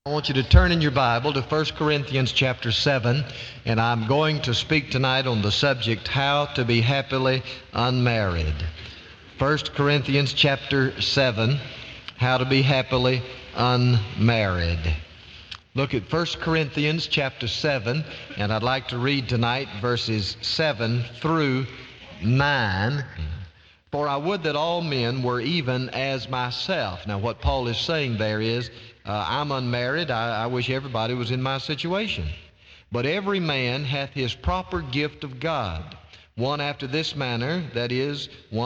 I want you to turn in your Bible to 1 Corinthians chapter 7, and I'm going to speak tonight on the subject, how to be happily unmarried. 1 Corinthians chapter 7, how to be happily unmarried. Look at 1 Corinthians chapter 7, and I'd like to read tonight verses 7 through 9. For I would that all men were even as myself. Now what Paul is saying there is, I'm unmarried. I wish everybody was in my situation. But every man hath his proper gift of God. One after this manner, that is,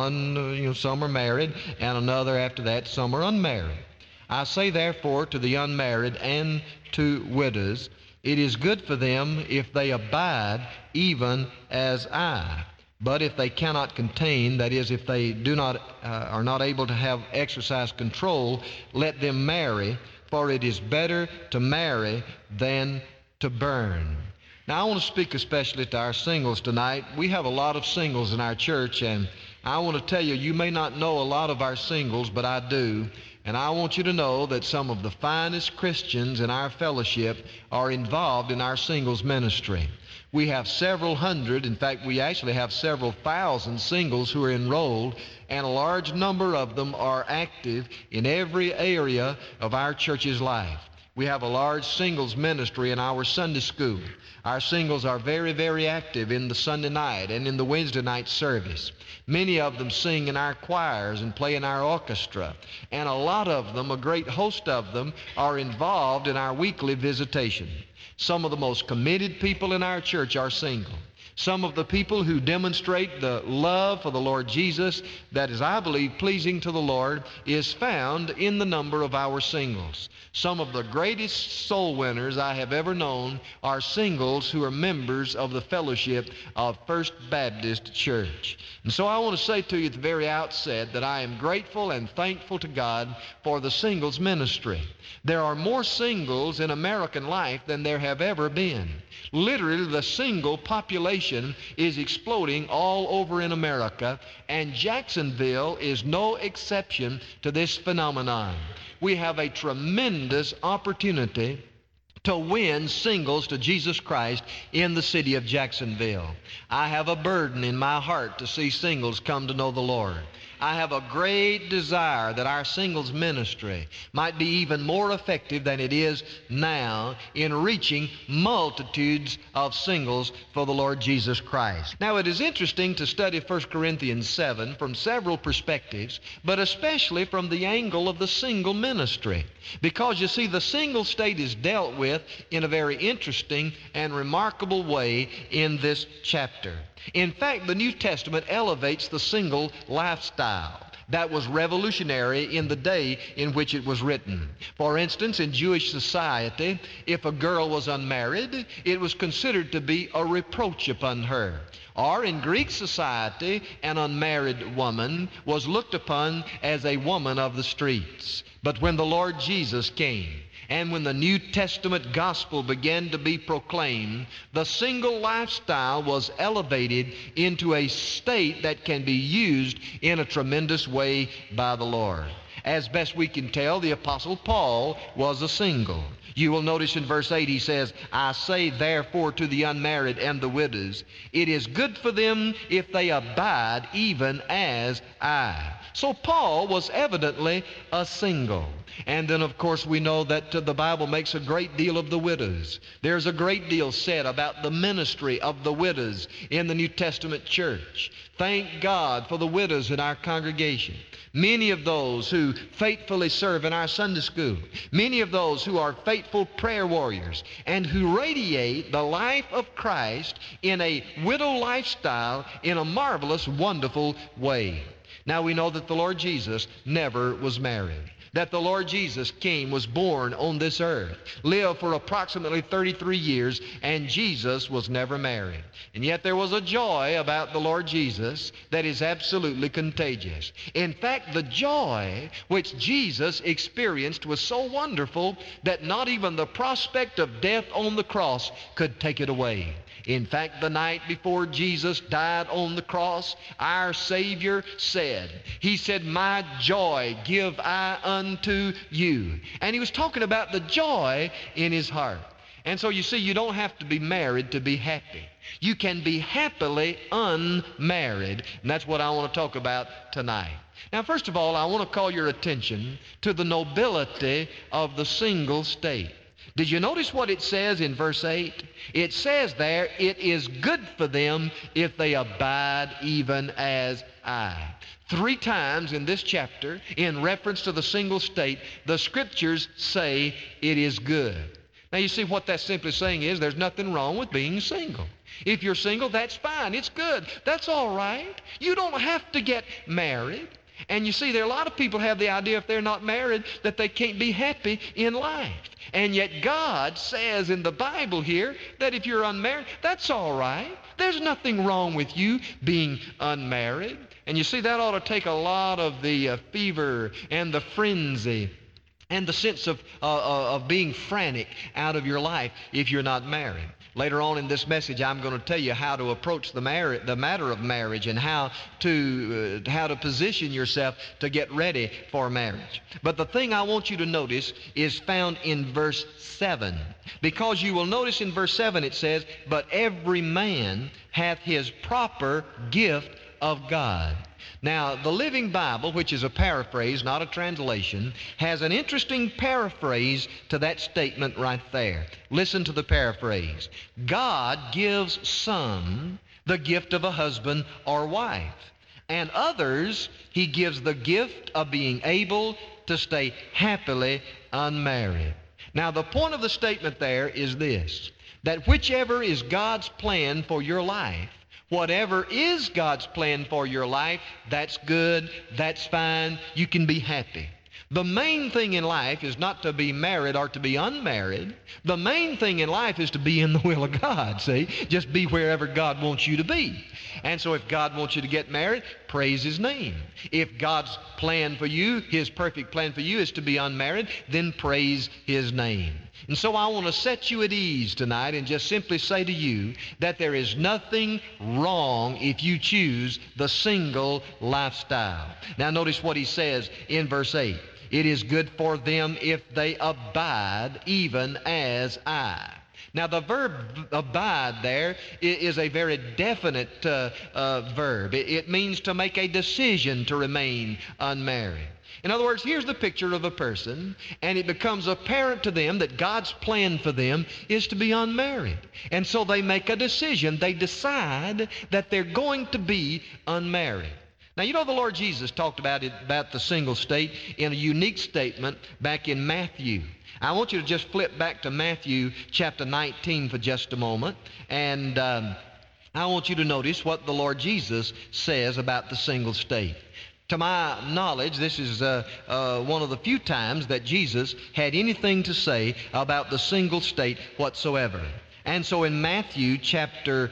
some are married, and another after that, some are unmarried. I say therefore to the unmarried and to widows, it is good for them if they abide even as I. But if they cannot contain, that is, if they are not able to have exercise control, let them marry, for it is better to marry than to burn. Now, I want to speak especially to our singles tonight. We have a lot of singles in our church, and I want to tell you, you may not know a lot of our singles, but I do. And I want you to know that some of the finest Christians in our fellowship are involved in our singles ministry. We have several hundred, in fact, we actually have several thousand singles who are enrolled, and a large number of them are active in every area of our church's life. We have a large singles ministry in our Sunday school. Our singles are very, very active in the Sunday night and in the Wednesday night service. Many of them sing in our choirs and play in our orchestra. And a lot of them, a great host of them, are involved in our weekly visitation. Some of the most committed people in our church are single. Some of the people who demonstrate the love for the Lord Jesus that is, I believe, pleasing to the Lord is found in the number of our singles. Some of the greatest soul winners I have ever known are singles who are members of the fellowship of First Baptist Church. And so I want to say to you at the very outset that I am grateful and thankful to God for the singles ministry. There are more singles in American life than there have ever been. Literally, the single population is exploding all over in America, and Jacksonville is no exception to this phenomenon. We have a tremendous opportunity to win singles to Jesus Christ in the city of Jacksonville. I have a burden in my heart to see singles come to know the Lord. I have a great desire that our singles ministry might be even more effective than it is now in reaching multitudes of singles for the Lord Jesus Christ. Now, it is interesting to study 1 Corinthians 7 from several perspectives, but especially from the angle of the single ministry. Because, you see, the single state is dealt with in a very interesting and remarkable way in this chapter. In fact, the New Testament elevates the single lifestyle. That was revolutionary in the day in which it was written. For instance, in Jewish society, if a girl was unmarried, it was considered to be a reproach upon her. Or in Greek society, an unmarried woman was looked upon as a woman of the streets. But when the Lord Jesus came, and when the New Testament gospel began to be proclaimed, the single lifestyle was elevated into a state that can be used in a tremendous way by the Lord. As best we can tell, the Apostle Paul was a single. You will notice in verse 8 he says, I say therefore to the unmarried and the widows, it is good for them if they abide even as I. So Paul was evidently a single. And then, of course, we know that the Bible makes a great deal of the widows. There's a great deal said about the ministry of the widows in the New Testament church. Thank God for the widows in our congregation. Many of those who faithfully serve in our Sunday school, many of those who are faithful prayer warriors and who radiate the life of Christ in a widow lifestyle in a marvelous, wonderful way. Now we know that the Lord Jesus never was married. That the Lord Jesus came, was born on this earth, lived for approximately 33 years, and Jesus was never married. And yet there was a joy about the Lord Jesus that is absolutely contagious. In fact, the joy which Jesus experienced was so wonderful that not even the prospect of death on the cross could take it away. In fact, the night before Jesus died on the cross, our Savior said, He said, "My joy give I unto you." And He was talking about the joy in His heart. And so you see, you don't have to be married to be happy. You can be happily unmarried, and that's what I want to talk about tonight. Now, first of all, I want to call your attention to the nobility of the single state. Did you notice what it says in verse 8? It says there, "It is good for them if they abide even as I." 3 times in this chapter, in reference to the single state, the Scriptures say it is good. Now, you see, what that's simply saying is there's nothing wrong with being single. If you're single, that's fine. It's good. That's all right. You don't have to get married. And you see, there are a lot of people have the idea if they're not married that they can't be happy in life. And yet God says in the Bible here that if you're unmarried, that's all right. There's nothing wrong with you being unmarried. And you see, that ought to take a lot of the fever and the frenzy and the sense of being frantic out of your life if you're not married. Later on in this message, I'm going to tell you how to approach the matter of marriage and how to position yourself to get ready for marriage. But the thing I want you to notice is found in verse 7. Because you will notice in verse 7 it says, "But every man hath his proper gift of God." Now, the Living Bible, which is a paraphrase, not a translation, has an interesting paraphrase to that statement right there. Listen to the paraphrase. God gives some the gift of a husband or wife, and others He gives the gift of being able to stay happily unmarried. Now, the point of the statement there is this, that whichever is God's plan for your life, whatever is God's plan for your life, that's good, that's fine, you can be happy. The main thing in life is not to be married or to be unmarried. The main thing in life is to be in the will of God, see? Just be wherever God wants you to be. And so if God wants you to get married, praise His name. If God's plan for you, His perfect plan for you is to be unmarried, then praise His name. And so I want to set you at ease tonight and just simply say to you that there is nothing wrong if you choose the single lifestyle. Now notice what he says in verse 8. "It is good for them if they abide even as I." Now the verb abide there is a very definite verb. It means to make a decision to remain unmarried. In other words, here's the picture of a person, and it becomes apparent to them that God's plan for them is to be unmarried. And so they make a decision. They decide that they're going to be unmarried. Now, you know, the Lord Jesus talked about the single state in a unique statement back in Matthew. I want you to just flip back to Matthew chapter 19 for just a moment, and I want you to notice what the Lord Jesus says about the single state. To my knowledge, this is one of the few times that Jesus had anything to say about the single state whatsoever. And so in Matthew chapter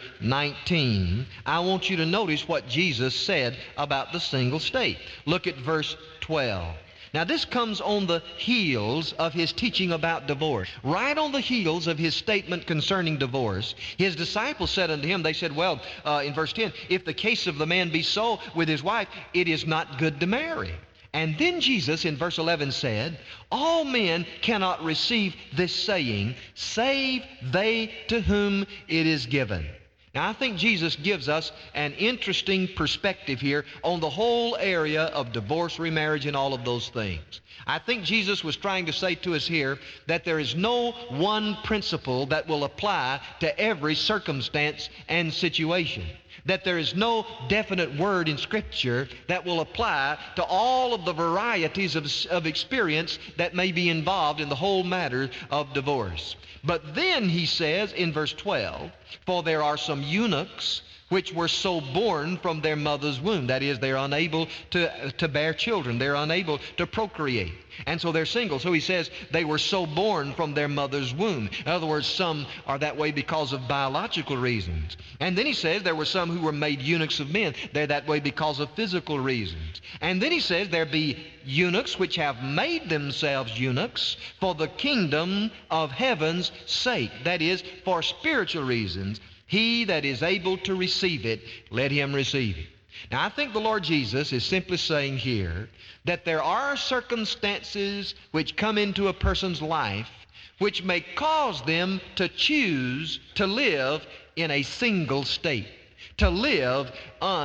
19, I want you to notice what Jesus said about the single state. Look at verse 12. Now this comes on the heels of His teaching about divorce. Right on the heels of His statement concerning divorce, His disciples said unto Him, they said, well, in verse 10, "If the case of the man be so with his wife, it is not good to marry." And then Jesus in verse 11 said, "All men cannot receive this saying, save they to whom it is given." Now, I think Jesus gives us an interesting perspective here on the whole area of divorce, remarriage, and all of those things. I think Jesus was trying to say to us here that there is no one principle that will apply to every circumstance and situation. That there is no definite word in Scripture that will apply to all of the varieties of experience that may be involved in the whole matter of divorce. But then he says in verse 12, "For there are some eunuchs which were so born from their mother's womb." That is, they're unable to bear children. They're unable to procreate. And so they're single. So he says they were so born from their mother's womb. In other words, some are that way because of biological reasons. And then he says there were some who were made eunuchs of men. They're that way because of physical reasons. And then he says there be eunuchs which have made themselves eunuchs for the kingdom of heaven's sake. That is, for spiritual reasons. He that is able to receive it, let him receive it. Now, I think the Lord Jesus is simply saying here that there are circumstances which come into a person's life which may cause them to choose to live in a single state, to live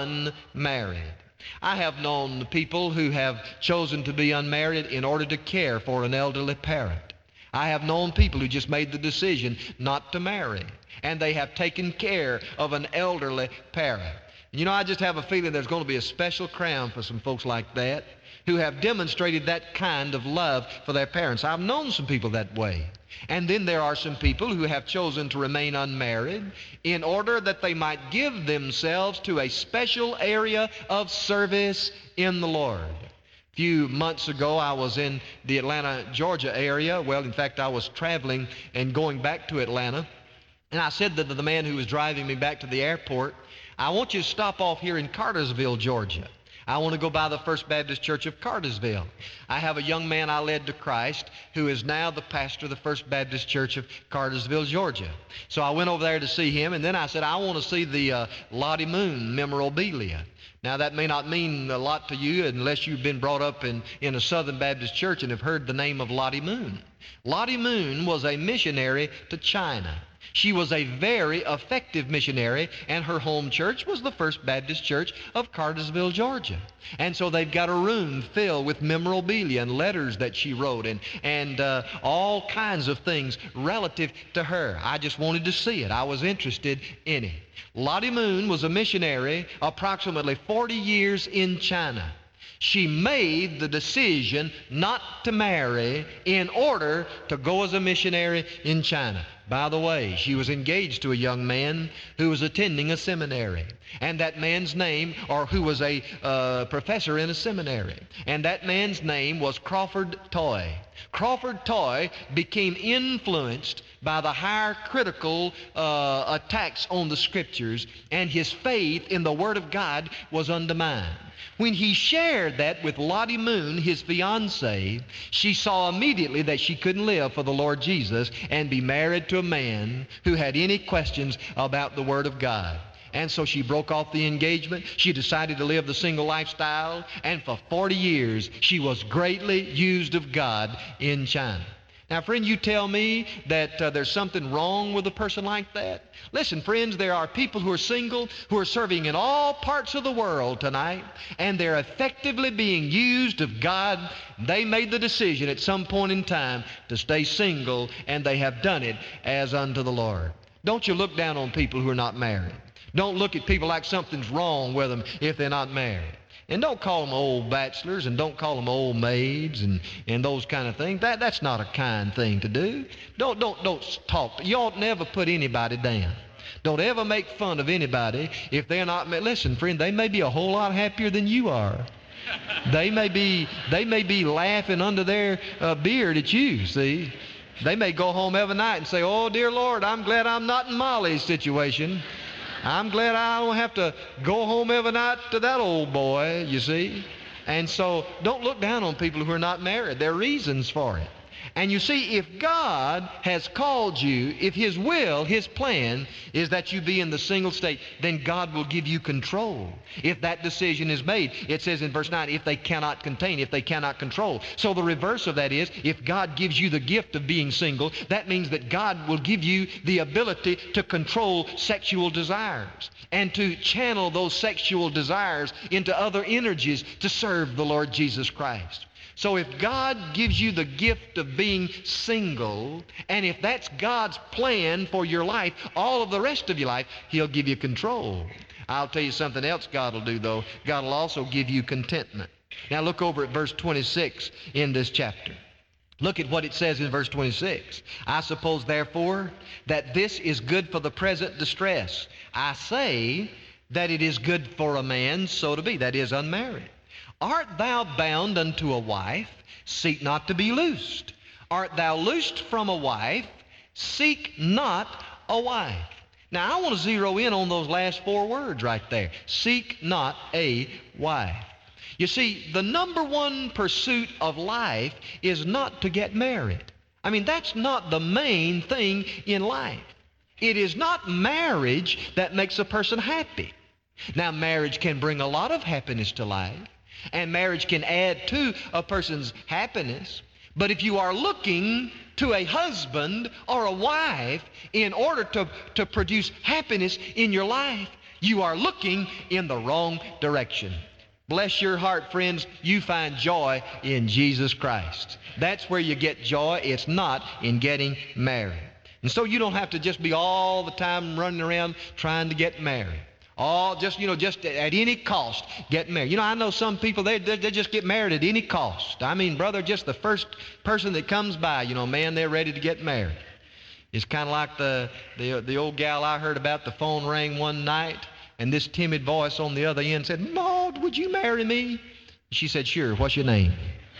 unmarried. I have known people who have chosen to be unmarried in order to care for an elderly parent. I have known people who just made the decision not to marry, and they have taken care of an elderly parent. You know, I just have a feeling there's going to be a special crown for some folks like that who have demonstrated that kind of love for their parents. I've known some people that way. And then there are some people who have chosen to remain unmarried in order that they might give themselves to a special area of service in the Lord. A few months ago, I was in the Atlanta, Georgia area. Well, in fact, I was traveling and going back to Atlanta. And I said to the man who was driving me back to the airport, I want you to stop off here in Cartersville, Georgia. I want to go by the First Baptist Church of Cartersville. I have a young man I led to Christ who is now the pastor of the First Baptist Church of Cartersville, Georgia. So I went over there to see him, and then I said, I want to see the Lottie Moon memorabilia. Now, that may not mean a lot to you unless you've been brought up in a Southern Baptist church and have heard the name of Lottie Moon. Lottie Moon was a missionary to China. She was a very effective missionary, and her home church was the First Baptist Church of Cartersville, Georgia. And so they've got a room filled with memorabilia and letters that she wrote and all kinds of things relative to her. I just wanted to see it. I was interested in it. Lottie Moon was a missionary approximately 40 years in China. She made the decision not to marry in order to go as a missionary in China. By the way, she was engaged to a young man who was attending a seminary, and that man's name, or who was a professor in a seminary, and that man's name was Crawford Toy. Crawford Toy became influenced by the higher critical attacks on the Scriptures, and his faith in the Word of God was undermined. When he shared that with Lottie Moon, his fiancée, she saw immediately that she couldn't live for the Lord Jesus and be married to a man who had any questions about the Word of God. And so she broke off the engagement. She decided to live the single lifestyle, and for 40 years she was greatly used of God in China. Now, friend, you tell me that there's something wrong with a person like that? Listen, friends, there are people who are single, who are serving in all parts of the world tonight, and they're effectively being used of God. They made the decision at some point in time to stay single, and they have done it as unto the Lord. Don't you look down on people who are not married. Don't look at people like something's wrong with them if they're not married. And don't call them old bachelors, and don't call them old maids and those kind of things. That's not a kind thing to do. Don't talk. You ought never put anybody down. Don't ever make fun of anybody if they're not. Listen, friend, they may be a whole lot happier than you are. They may be laughing under their beard at you, see. They may go home every night and say, oh, dear Lord, I'm glad I'm not in Molly's situation. I'm glad I don't have to go home every night to that old boy, you see. And so don't look down on people who are not married. There are reasons for it. And you see, if God has called you, if His will, His plan is that you be in the single state, then God will give you control. If that decision is made, it says in verse 9, if they cannot contain, if they cannot control. So the reverse of that is, if God gives you the gift of being single, that means that God will give you the ability to control sexual desires and to channel those sexual desires into other energies to serve the Lord Jesus Christ. So if God gives you the gift of being single, and if that's God's plan for your life, all of the rest of your life, He'll give you control. I'll tell you something else God will do, though. God will also give you contentment. Now look over at verse 26 in this chapter. Look at what it says in verse 26. I suppose, therefore, that this is good for the present distress. I say that it is good for a man so to be, that is, unmarried. Art thou bound unto a wife? Seek not to be loosed. Art thou loosed from a wife? Seek not a wife. Now, I want to zero in on those last four words right there. Seek not a wife. You see, the number one pursuit of life is not to get married. I mean, that's not the main thing in life. It is not marriage that makes a person happy. Now, marriage can bring a lot of happiness to life, and marriage can add to a person's happiness. But if you are looking to a husband or a wife in order to produce happiness in your life, you are looking in the wrong direction. Bless your heart, friends, you find joy in Jesus Christ. That's where you get joy. It's not in getting married. And so you don't have to just be all the time running around trying to get married. Just at any cost, get married. I know some people, they just get married at any cost. I mean, brother, just the first person that comes by, man, they're ready to get married. It's kind of like the old gal I heard about. The phone rang one night, and this timid voice on the other end said, "Maud, would you marry me?" She said, "Sure, what's your name?"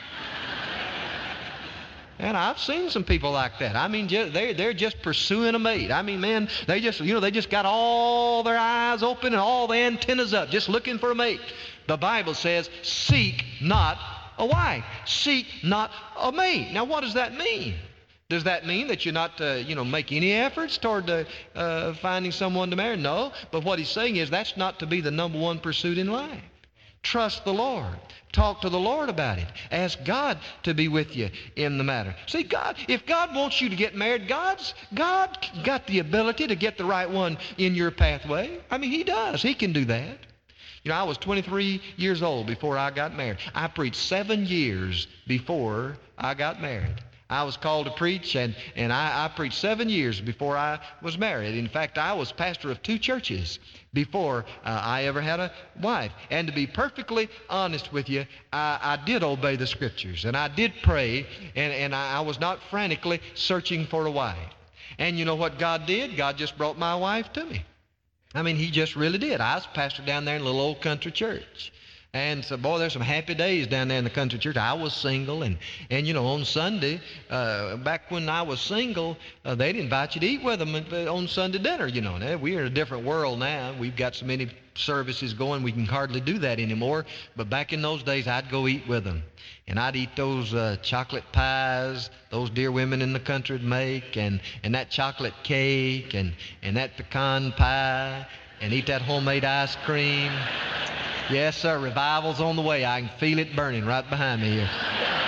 And I've seen some people like that. I mean, they're just pursuing a mate. I mean, man, they just got all their eyes open and all the antennas up, just looking for a mate. The Bible says, seek not a wife. Seek not a mate. Now, what does that mean? Does that mean that you're not make any efforts toward finding someone to marry? No. But what he's saying is that's not to be the number one pursuit in life. Trust the Lord. Talk to the Lord about it. Ask God to be with you in the matter. See, if God wants you to get married, God got the ability to get the right one in your pathway. I mean, He does. He can do that. I was 23 years old before I got married. I preached 7 years before I got married. I was called to preach, and I preached 7 years before I was married. In fact, I was pastor of 2 churches before I ever had a wife. And to be perfectly honest with you, I did obey the Scriptures, and I did pray, and I was not frantically searching for a wife. And you know what God did? God just brought my wife to me. I mean, He just really did. I was pastor down there in a little old country church. And so, boy, there's some happy days down there in the country church. I was single, and on Sunday, back when I was single, they'd invite you to eat with them on Sunday dinner, Now, we're in a different world now. We've got so many services going, we can hardly do that anymore. But back in those days, I'd go eat with them. And I'd eat those chocolate pies those dear women in the country would make, and that chocolate cake, and that pecan pie, and eat that homemade ice cream. Yes, sir, revival's on the way. I can feel it burning right behind me here.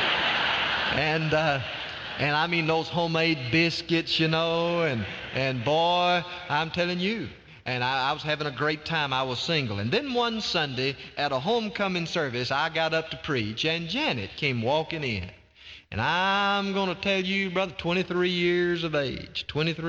And I mean those homemade biscuits, and boy, I'm telling you, and I was having a great time. I was single. And then one Sunday at a homecoming service, I got up to preach, and Janet came walking in. And I'm going to tell you, brother, 23 years of age.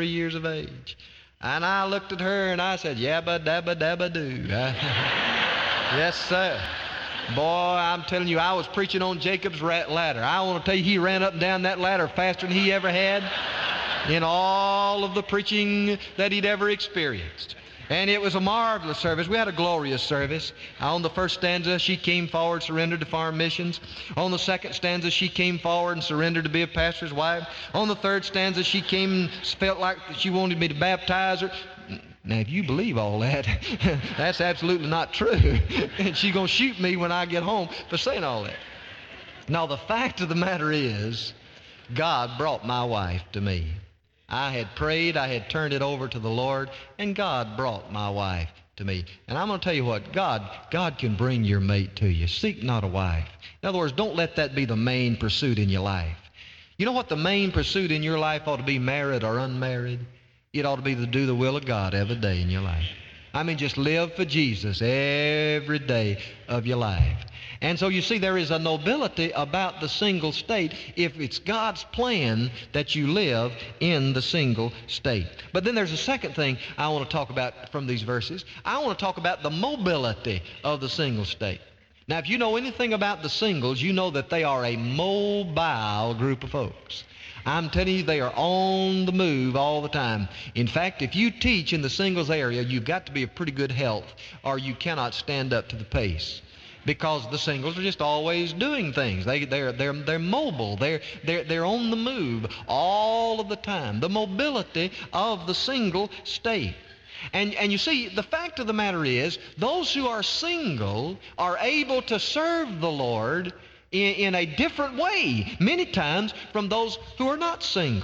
And I looked at her and I said, "Yabba dabba dabba doo." Yes, sir. Boy, I'm telling you, I was preaching on Jacob's ladder. I want to tell you, he ran up and down that ladder faster than he ever had in all of the preaching that he'd ever experienced. And it was a marvelous service. We had a glorious service. On the first stanza, she came forward, surrendered to farm missions. On the second stanza, she came forward and surrendered to be a pastor's wife. On the third stanza, she came and felt like she wanted me to baptize her. Now, if you believe all that, that's absolutely not true. And she's going to shoot me when I get home for saying all that. Now, the fact of the matter is, God brought my wife to me. I had prayed, I had turned it over to the Lord, and God brought my wife to me. And I'm going to tell you what, God can bring your mate to you. Seek not a wife. In other words, don't let that be the main pursuit in your life. You know what the main pursuit in your life ought to be, married or unmarried? It ought to be to do the will of God every day in your life. I mean, just live for Jesus every day of your life. And so you see, there is a nobility about the single state if it's God's plan that you live in the single state. But then there's a second thing I want to talk about from these verses. I want to talk about the mobility of the single state. Now, if you know anything about the singles, you know that they are a mobile group of folks. I'm telling you, they are on the move all the time. In fact, if you teach in the singles area, you've got to be of pretty good health, or you cannot stand up to the pace. Because the singles are just always doing things. They're mobile. They're on the move all of the time. The mobility of the single state. And you see, the fact of the matter is, those who are single are able to serve the Lord in a different way, many times, from those who are not single.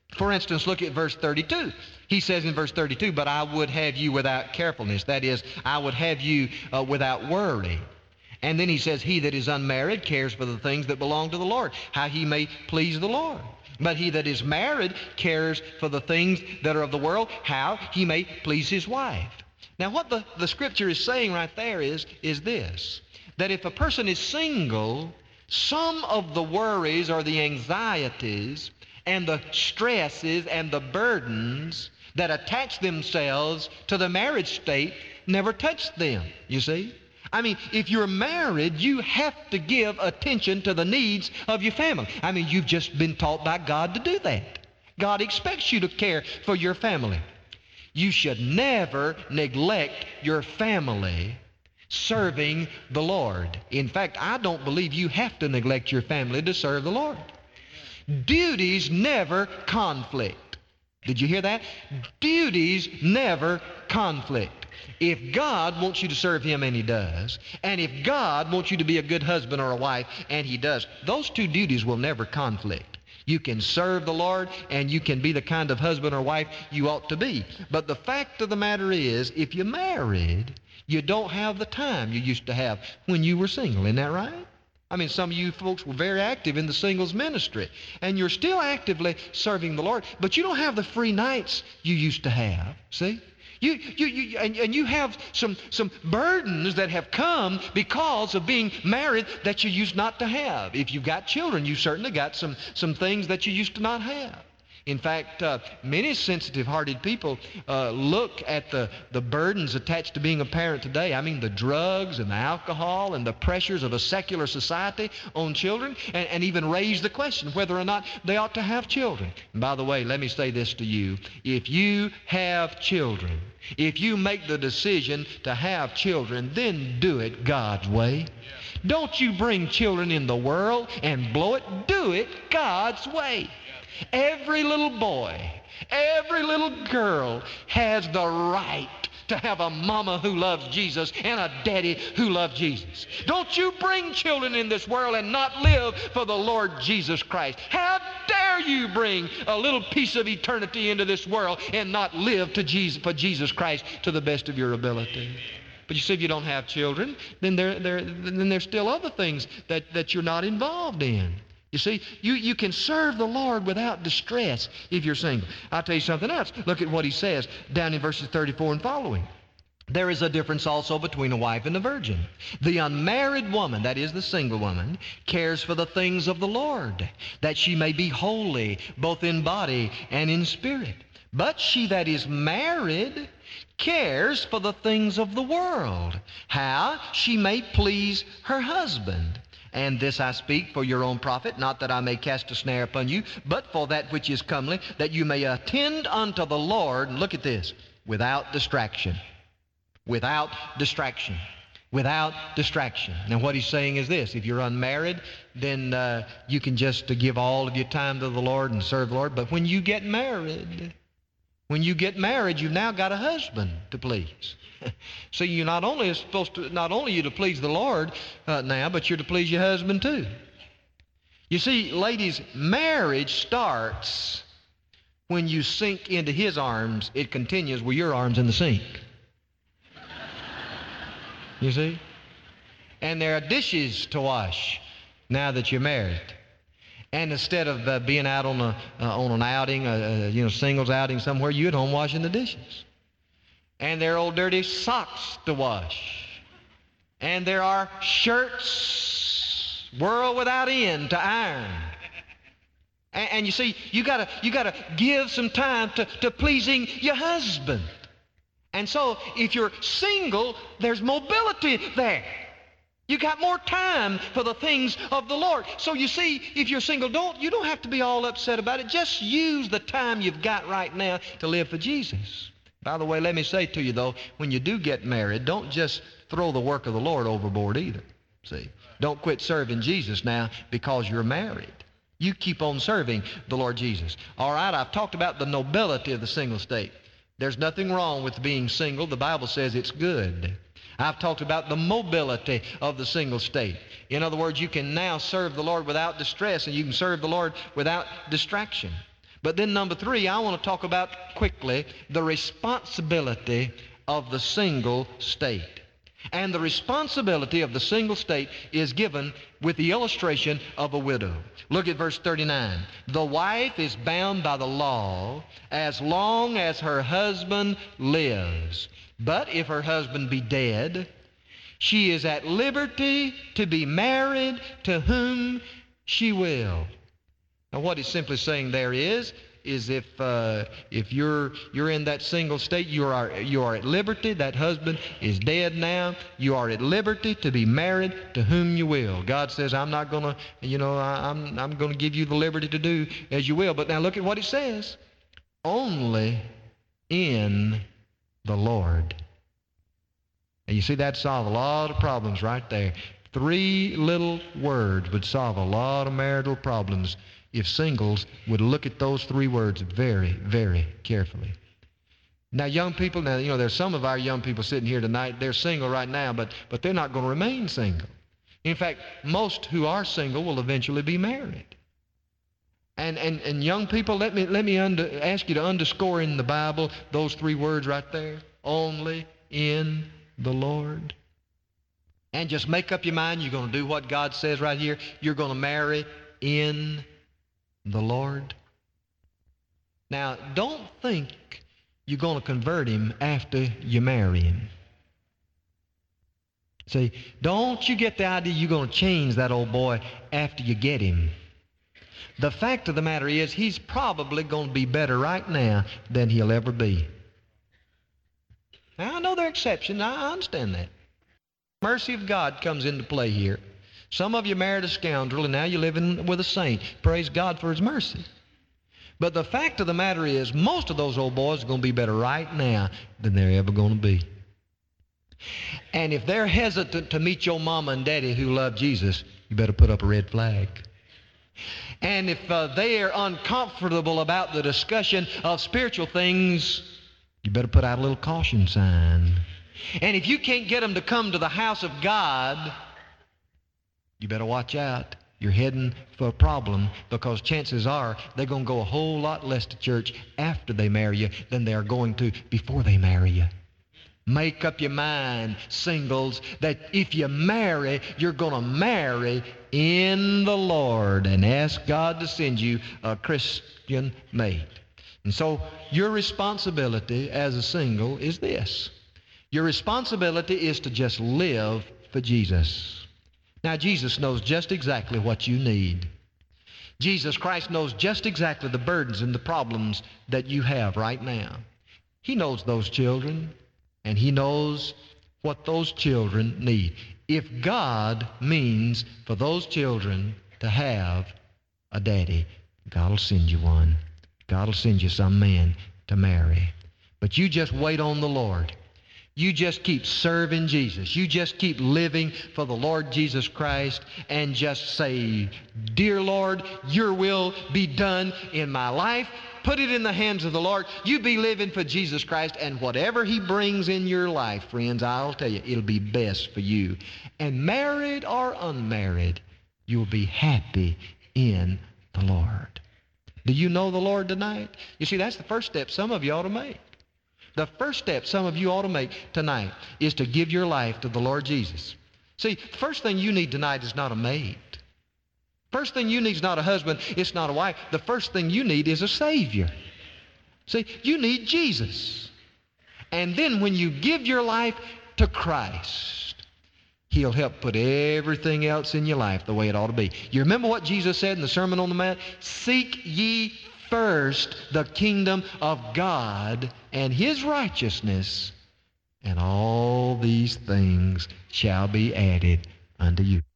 For instance, look at verse 32. He says in verse 32, but I would have you without carefulness. That is, I would have you without worry. And then he says, he that is unmarried cares for the things that belong to the Lord, how he may please the Lord. But he that is married cares for the things that are of the world, how he may please his wife. Now what the Scripture is saying right there is this, that if a person is single, some of the worries or the anxieties and the stresses and the burdens that attach themselves to the marriage state never touch them, you see. I mean, if you're married, you have to give attention to the needs of your family. I mean, you've just been taught by God to do that. God expects you to care for your family. You should never neglect your family serving the Lord. In fact, I don't believe you have to neglect your family to serve the Lord. Duties never conflict. Did you hear that? Duties never conflict. If God wants you to serve Him, and He does, and if God wants you to be a good husband or a wife, and He does, those two duties will never conflict. You can serve the Lord, and you can be the kind of husband or wife you ought to be. But the fact of the matter is, if you're married, you don't have the time you used to have when you were single. Isn't that right? I mean, some of you folks were very active in the singles ministry, and you're still actively serving the Lord, but you don't have the free nights you used to have, see? You have some burdens that have come because of being married that you used not to have. If you've got children, you certainly got some things that you used to not have. In fact, many sensitive-hearted people look at the burdens attached to being a parent today. I mean, the drugs and the alcohol and the pressures of a secular society on children, and even raise the question whether or not they ought to have children. And by the way, let me say this to you. If you have children, if you make the decision to have children, then do it God's way. Don't you bring children in the world and blow it. Do it God's way. Every little boy, every little girl has the right to have a mama who loves Jesus and a daddy who loves Jesus. Don't you bring children in this world and not live for the Lord Jesus Christ. How dare you bring a little piece of eternity into this world and not live for Jesus Christ to the best of your ability. But you see, if you don't have children, then there's still other things that you're not involved in. You see, you can serve the Lord without distress if you're single. I'll tell you something else. Look at what he says down in verses 34 and following. There is a difference also between a wife and a virgin. The unmarried woman, that is the single woman, cares for the things of the Lord, that she may be holy, both in body and in spirit. But she that is married cares for the things of the world, how she may please her husband. And this I speak for your own profit, not that I may cast a snare upon you, but for that which is comely, that you may attend unto the Lord, and look at this, without distraction. Without distraction. Without distraction. Now what he's saying is this: if you're unmarried, then you can just give all of your time to the Lord and serve the Lord. But when you get married, you've now got a husband to please. So you not only you to please the Lord now, but you're to please your husband too. You see, ladies, marriage starts when you sink into his arms. It continues with your arms in the sink. You see? And there are dishes to wash now that you're married. And instead of being out on an outing, singles outing somewhere, you're at home washing the dishes. And there are old dirty socks to wash. And there are shirts, world without end, to iron. And you see, you gotta give some time to pleasing your husband. And so, if you're single, there's mobility there. You got more time for the things of the Lord. So you see, if you're single, you don't have to be all upset about it. Just use the time you've got right now to live for Jesus. By the way, let me say to you, though, when you do get married, don't just throw the work of the Lord overboard either. See, don't quit serving Jesus now because you're married. You keep on serving the Lord Jesus. All right, I've talked about the nobility of the single state. There's nothing wrong with being single. The Bible says it's good. I've talked about the mobility of the single state. In other words, you can now serve the Lord without distress, and you can serve the Lord without distraction. But then number three, I want to talk about quickly the responsibility of the single state. And the responsibility of the single state is given with the illustration of a widow. Look at verse 39. The wife is bound by the law as long as her husband lives. But if her husband be dead, she is at liberty to be married to whom she will. Now what he's simply saying there is if you're in that single state, you are at liberty. That husband is dead now. You are at liberty to be married to whom you will. God says, I'm not going to, I'm going to give you the liberty to do as you will. But now look at what it says. Only in the Lord. And you see, that solve a lot of problems right there. 3 little words would solve a lot of marital problems if singles would look at those 3 words very, very carefully. Now, young people, there's some of our young people sitting here tonight, they're single right now, but they're not going to remain single. In fact, most who are single will eventually be married. And young people, let me ask you to underscore in the Bible those 3 words right there. Only in the Lord. And just make up your mind you're going to do what God says right here. You're going to marry in the Lord. Now, don't think you're going to convert him after you marry him. See, don't you get the idea you're going to change that old boy after you get him. The fact of the matter is, he's probably going to be better right now than he'll ever be. Now, I know there are exceptions. I understand that. Mercy of God comes into play here. Some of you married a scoundrel, and now you're living with a saint. Praise God for his mercy. But the fact of the matter is, most of those old boys are going to be better right now than they're ever going to be. And if they're hesitant to meet your mama and daddy who love Jesus, you better put up a red flag. And if they are uncomfortable about the discussion of spiritual things, you better put out a little caution sign. And if you can't get them to come to the house of God, you better watch out. You're heading for a problem, because chances are they're going to go a whole lot less to church after they marry you than they are going to before they marry you. Make up your mind, singles, that if you marry, you're going to marry in the Lord and ask God to send you a Christian mate. And so your responsibility as a single is this. Your responsibility is to just live for Jesus. Now, Jesus knows just exactly what you need. Jesus Christ knows just exactly the burdens and the problems that you have right now. He knows those children, and He knows what those children need. If God means for those children to have a daddy, God will send you one. God will send you some man to marry. But you just wait on the Lord. You just keep serving Jesus. You just keep living for the Lord Jesus Christ and just say, Dear Lord, your will be done in my life. Put it in the hands of the Lord. You be living for Jesus Christ, and whatever He brings in your life, friends, I'll tell you, it'll be best for you. And married or unmarried, you'll be happy in the Lord. Do you know the Lord tonight? You see, that's the first step some of you ought to make. The first step some of you ought to make tonight is to give your life to the Lord Jesus. See, the first thing you need tonight is not a mate. First thing you need is not a husband. It's not a wife. The first thing you need is a Savior. See, you need Jesus. And then when you give your life to Christ, He'll help put everything else in your life the way it ought to be. You remember what Jesus said in the Sermon on the Mount? Seek ye first the kingdom of God and His righteousness, and all these things shall be added unto you.